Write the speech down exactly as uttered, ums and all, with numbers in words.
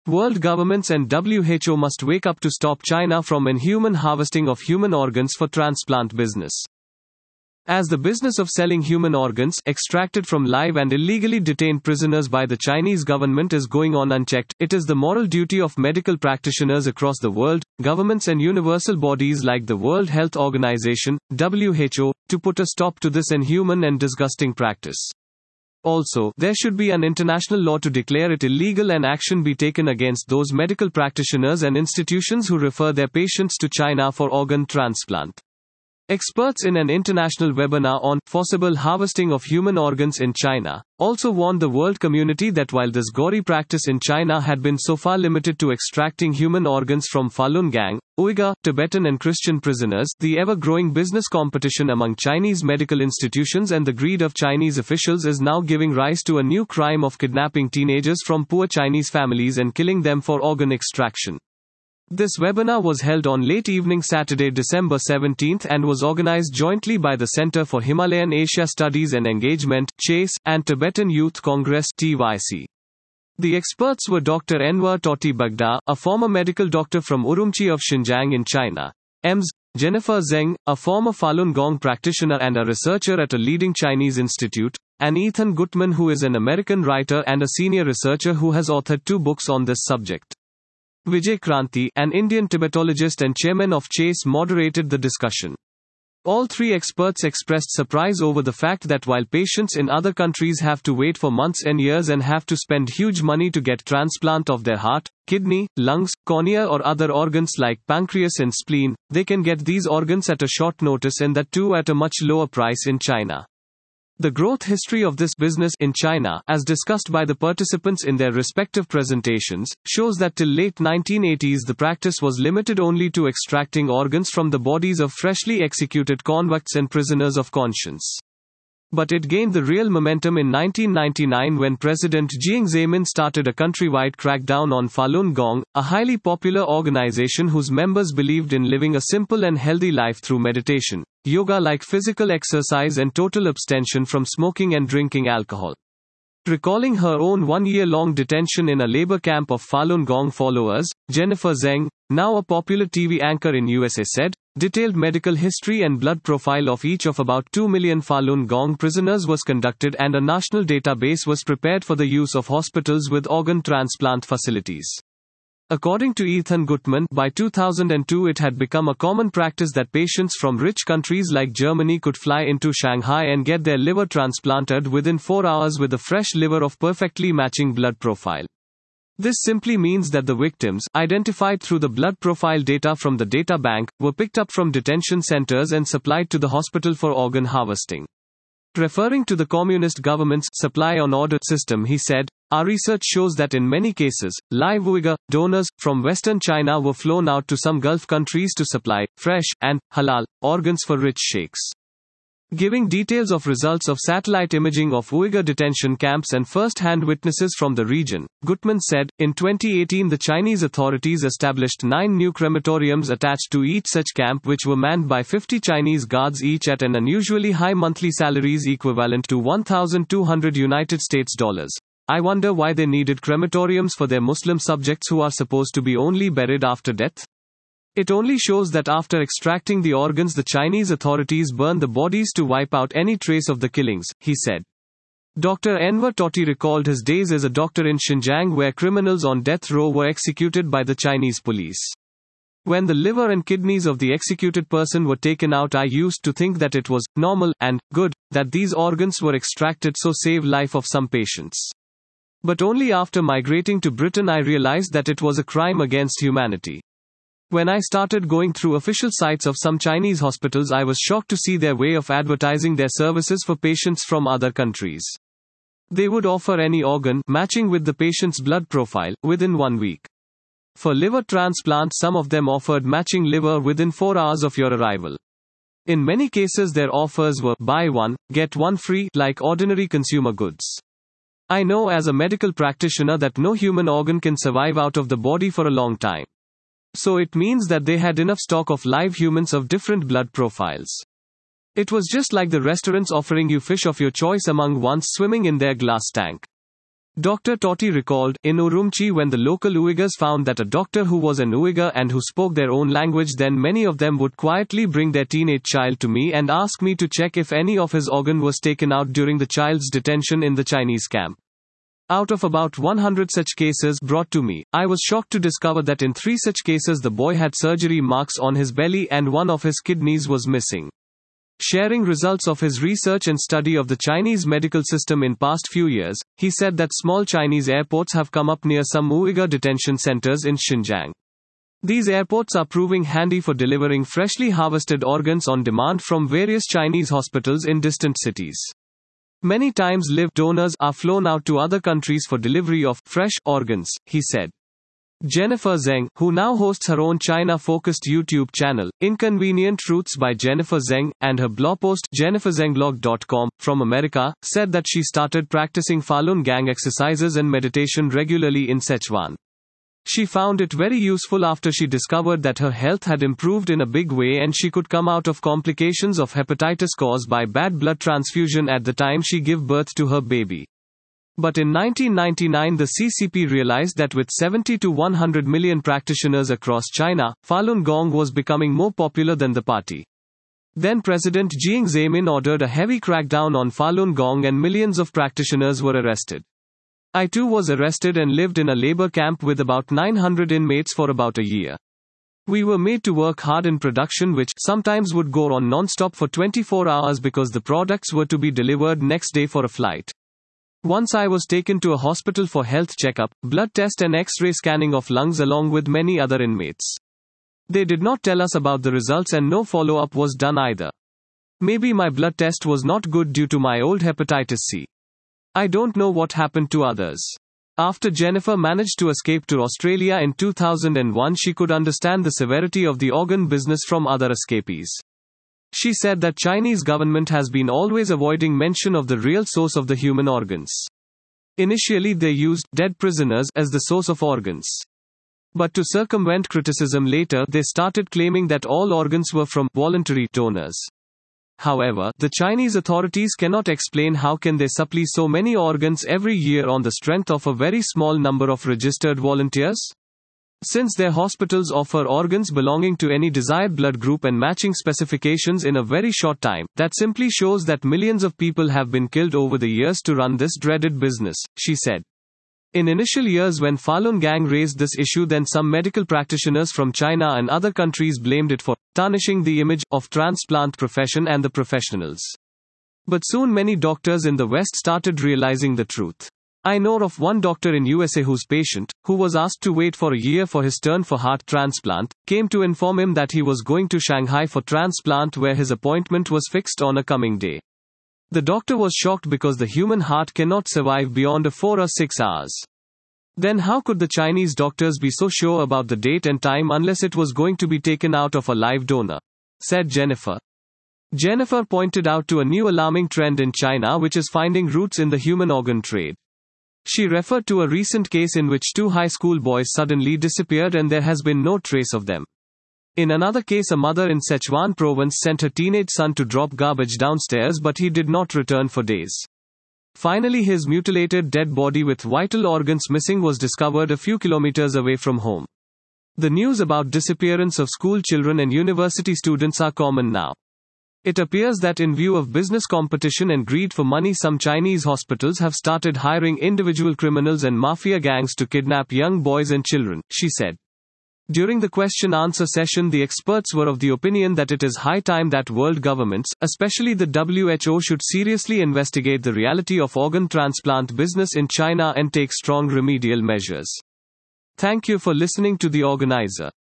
World governments and W H O must wake up to stop China from inhuman harvesting of human organs for transplant business. As the business of selling human organs, extracted from live and illegally detained prisoners by the Chinese government is going on unchecked, it is the moral duty of medical practitioners across the world, governments and universal bodies like the World Health Organization, W H O, to put a stop to this inhuman and disgusting practice. Also, there should be an international law to declare it illegal and action be taken against those medical practitioners and institutions who refer their patients to China for organ transplant. Experts in an international webinar on forcible harvesting of human organs in China also warned the world community that while this gory practice in China had been so far limited to extracting human organs from Falun Gong, Uyghur, Tibetan and Christian prisoners, the ever-growing business competition among Chinese medical institutions and the greed of Chinese officials is now giving rise to a new crime of kidnapping teenagers from poor Chinese families and killing them for organ extraction. This webinar was held on late evening Saturday, December seventeenth and was organized jointly by the Center for Himalayan Asia Studies and Engagement, CHASE, and Tibetan Youth Congress, T Y C. The experts were Doctor Enver Totti Bagda, a former medical doctor from Urumqi of Xinjiang in China, M S Jennifer Zheng, a former Falun Gong practitioner and a researcher at a leading Chinese institute, and Ethan Gutmann, who is an American writer and a senior researcher who has authored two books on this subject. Vijay Kranti, an Indian Tibetologist and chairman of CHASE, moderated the discussion. All three experts expressed surprise over the fact that while patients in other countries have to wait for months and years and have to spend huge money to get transplant of their heart, kidney, lungs, cornea or other organs like pancreas and spleen, they can get these organs at a short notice and that too at a much lower price in China. The growth history of this business in China, as discussed by the participants in their respective presentations, shows that till late nineteen eighties the practice was limited only to extracting organs from the bodies of freshly executed convicts and prisoners of conscience. But it gained the real momentum in nineteen ninety-nine when President Jiang Zemin started a countrywide crackdown on Falun Gong, a highly popular organization whose members believed in living a simple and healthy life through meditation, yoga like physical exercise and total abstention from smoking and drinking alcohol. Recalling her own one-year-long detention in a labor camp of Falun Gong followers, Jennifer Zheng, now a popular T V anchor in U S A, said, detailed medical history and blood profile of each of about two million Falun Gong prisoners was conducted and a national database was prepared for the use of hospitals with organ transplant facilities. According to Ethan Gutmann, by two thousand two it had become a common practice that patients from rich countries like Germany could fly into Shanghai and get their liver transplanted within four hours with a fresh liver of perfectly matching blood profile. This simply means that the victims, identified through the blood profile data from the data bank, were picked up from detention centers and supplied to the hospital for organ harvesting. Referring to the communist government's supply on order system, he said, our research shows that in many cases, live Uyghur donors from Western China were flown out to some Gulf countries to supply fresh and halal organs for rich sheikhs. Giving details of results of satellite imaging of Uyghur detention camps and first-hand witnesses from the region, Gutmann said, in twenty eighteen the Chinese authorities established nine new crematoriums attached to each such camp which were manned by fifty Chinese guards each at an unusually high monthly salaries equivalent to one thousand two hundred United States dollars. I wonder why they needed crematoriums for their Muslim subjects who are supposed to be only buried after death? It only shows that after extracting the organs the Chinese authorities burn the bodies to wipe out any trace of the killings, he said. Doctor Enver Totti recalled his days as a doctor in Xinjiang where criminals on death row were executed by the Chinese police. When the liver and kidneys of the executed person were taken out, I used to think that it was normal and good that these organs were extracted so save life of some patients. But only after migrating to Britain I realized that it was a crime against humanity. When I started going through official sites of some Chinese hospitals, I was shocked to see their way of advertising their services for patients from other countries. They would offer any organ, matching with the patient's blood profile, within one week. For liver transplant, some of them offered matching liver within four hours of your arrival. In many cases their offers were, buy one, get one free, like ordinary consumer goods. I know as a medical practitioner that no human organ can survive out of the body for a long time. So it means that they had enough stock of live humans of different blood profiles. It was just like the restaurants offering you fish of your choice among ones swimming in their glass tank. Doctor Totti recalled, in Urumqi when the local Uyghurs found that a doctor who was an Uyghur and who spoke their own language, then many of them would quietly bring their teenage child to me and ask me to check if any of his organ was taken out during the child's detention in the Chinese camp. Out of about one hundred such cases brought to me, I was shocked to discover that in three such cases the boy had surgery marks on his belly and one of his kidneys was missing. Sharing results of his research and study of the Chinese medical system in past few years, he said that small Chinese airports have come up near some Uyghur detention centers in Xinjiang. These airports are proving handy for delivering freshly harvested organs on demand from various Chinese hospitals in distant cities. Many times live donors are flown out to other countries for delivery of fresh organs, he said. Jennifer Zheng, who now hosts her own China-focused YouTube channel, Inconvenient Truths by Jennifer Zheng, and her blog post, jennifer zheng blog dot com, from America, said that she started practicing Falun Gong exercises and meditation regularly in Sichuan. She found it very useful after she discovered that her health had improved in a big way and she could come out of complications of hepatitis caused by bad blood transfusion at the time she gave birth to her baby. But in nineteen ninety-nine the C C P realized that with seventy to one hundred million practitioners across China, Falun Gong was becoming more popular than the party. Then President Jiang Zemin ordered a heavy crackdown on Falun Gong and millions of practitioners were arrested. I too was arrested and lived in a labor camp with about nine hundred inmates for about a year. We were made to work hard in production which sometimes would go on non-stop for twenty-four hours because the products were to be delivered next day for a flight. Once I was taken to a hospital for health checkup, blood test and X-ray scanning of lungs along with many other inmates. They did not tell us about the results and no follow-up was done either. Maybe my blood test was not good due to my old hepatitis C. I don't know what happened to others. After Jennifer managed to escape to Australia in two thousand one, she could understand the severity of the organ business from other escapees. She said that Chinese government has been always avoiding mention of the real source of the human organs. Initially they used dead prisoners as the source of organs. But to circumvent criticism later they started claiming that all organs were from voluntary donors. However, the Chinese authorities cannot explain how can they supply so many organs every year on the strength of a very small number of registered volunteers? Since their hospitals offer organs belonging to any desired blood group and matching specifications in a very short time, that simply shows that millions of people have been killed over the years to run this dreaded business, she said. In initial years when Falun Gong raised this issue, then some medical practitioners from China and other countries blamed it for tarnishing the image of transplant profession and the professionals. But soon many doctors in the West started realizing the truth. I know of one doctor in U S A whose patient, who was asked to wait for a year for his turn for heart transplant, came to inform him that he was going to Shanghai for transplant where his appointment was fixed on a coming day. The doctor was shocked because the human heart cannot survive beyond a four or six hours. Then how could the Chinese doctors be so sure about the date and time unless it was going to be taken out of a live donor? Said Jennifer. Jennifer pointed out to a new alarming trend in China which is finding roots in the human organ trade. She referred to a recent case in which two high school boys suddenly disappeared and there has been no trace of them. In another case, a mother in Sichuan province sent her teenage son to drop garbage downstairs but he did not return for days. Finally, his mutilated dead body with vital organs missing was discovered a few kilometers away from home. The news about disappearance of school children and university students are common now. It appears that in view of business competition and greed for money, some Chinese hospitals have started hiring individual criminals and mafia gangs to kidnap young boys and children, she said. During the question-answer session, the experts were of the opinion that it is high time that world governments, especially the W H O, should seriously investigate the reality of organ transplant business in China and take strong remedial measures. Thank you for listening to The Organizer.